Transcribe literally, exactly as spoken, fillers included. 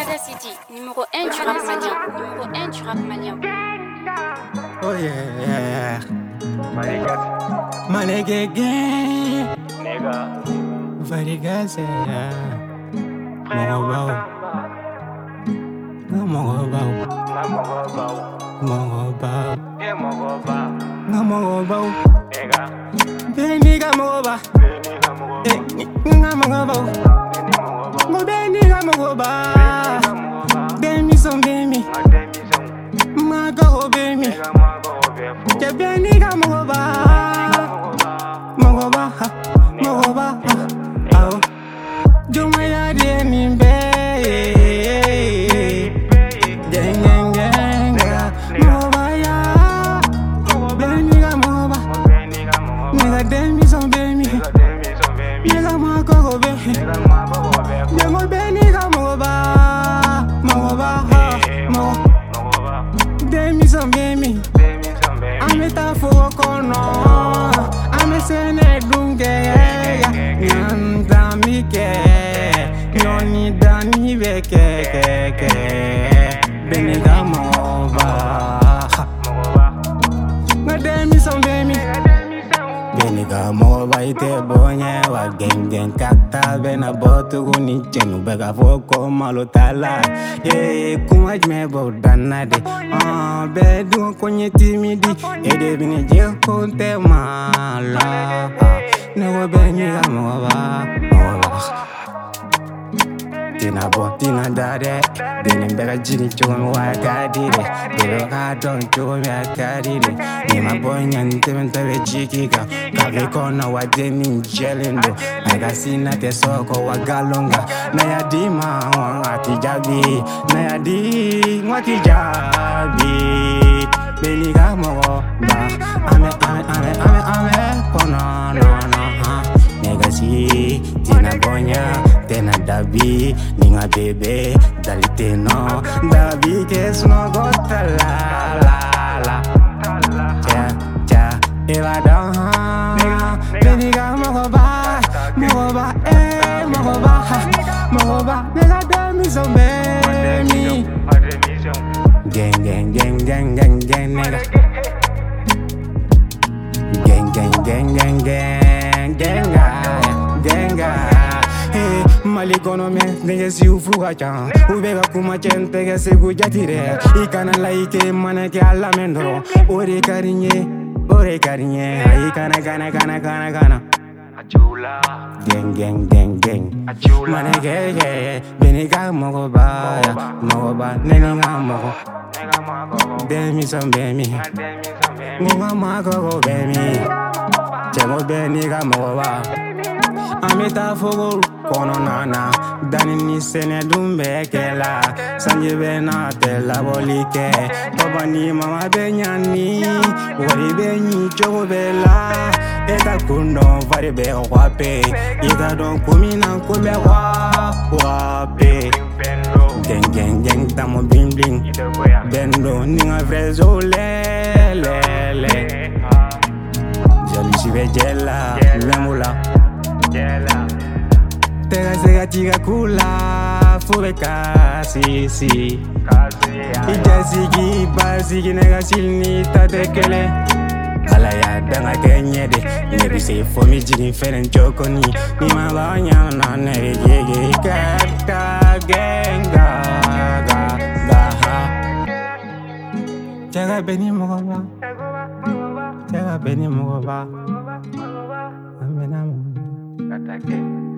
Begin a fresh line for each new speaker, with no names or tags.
City, numéro un du rap malien. Numéro un du rap malien.
Oh yeah.
Marigas,
Manegege.
nigga,
Varigas.
frère
Mogobao.
Wakamba,
Mogobao.
Namogobao,
Mogobao.
yeah Mogoba,
Mogobao.
nigga,
Beniga mogoba.
Beni Namogoba,
Eh, Mogobao.
Beni Mogoba,
Mo beniga mogoba.
Namogoba,
Demi son demi.
Ademison,
Mago bemi.
nigga Magobefo,
Je beniga mogoba.
Mogoba,
Mogoba. Mogoba. Ao. Jumaya de nimbe. Gang gang gang. Mogoba ya. Beniga mogoba.
Beniga Mogoba,
Nigga demi son demi.
Ademison, baby,
Nigga mago bemi.
nigga Magobefo,
Jango beniga mogoba. Mogoba. Mogoba.
Mogoba,
Demi son demi.
Demison, baby,
Ame ta fugo kono. Ame sene dunge. Nyanda mike. Nyoni dani beke keke. Beniga mogoba.
Mogoba,
Nga demi son demi.
Ademison,
Beniga mogoba ite bonye wa geng geng kata bena botu kuni jenu bega foko malo tala. Ye kuma jme bo danade. Ah be du konye timidi. Ede bini je konte mala. Nego beniga mogoba. Mogoba. Tina bo tina dade. Deni bega jini chon wa kadire. Dero ka don chon ya kadire. Ni ma boy nyante mentale jikika. Kave kona wa deni jelendo. Naga sina te soko wa galonga. Na ya di ma wangati jabi. Na ya di ngwati jabi. Beniga mogo ba. Ame ame ame ame ame. Kono no no ha. Nega si tina bonya. Tena dabi. Ninga bebe. Dalite no. Dabi kes no gota la la la. Ja ja. Eva down ha. Beniga mogoba. Mogoba eh. Mogoba ha. Mogoba. Nega demi zombemi.
Ademison,
Gang gang gang gang gang gang nigga. Gang gang gang gang gang gang gang Hey, mali kono me nige si ufu gacha. Ubega kuma chente ke se gujatire. Ikana laike mana ke ala mendoro. Ore karinye, ore karinye. Ikana kana kana kana kana.
Achula,
Gang gang gang gang.
Achula,
Manegege, beniga mogoba, mogoba, neninga mogo.
nigga Magoba,
Demi son bemi,
Ademison, baby,
nima mago bemi. Chemo beniga mogoba. Amita fogo kono nana, dani ni sene dumbe kela. Sanje bena te la bolike, baba ni mama benyani, wari benyi chogo bela. Eta kundo vari be wape, ita don kumina kumbe wa wape.
Bendo,
Geng geng geng tamo bling bling,
Itagoya,
bendo ninga vrezo le le le. Jali sibe jela, memula.
Jela,
Tega sega chiga kula, fube kasi si.
Kazuya,
Ija sigi basigi nega silni tatekele. Ala ya danga kenyede, nebi se fomi jini feren chokoni. Ni ma banya na nere gege kata genga ga ga ha. Jaga beni mogoba, jaga beni mogoba. Amena mogoba.
Atake.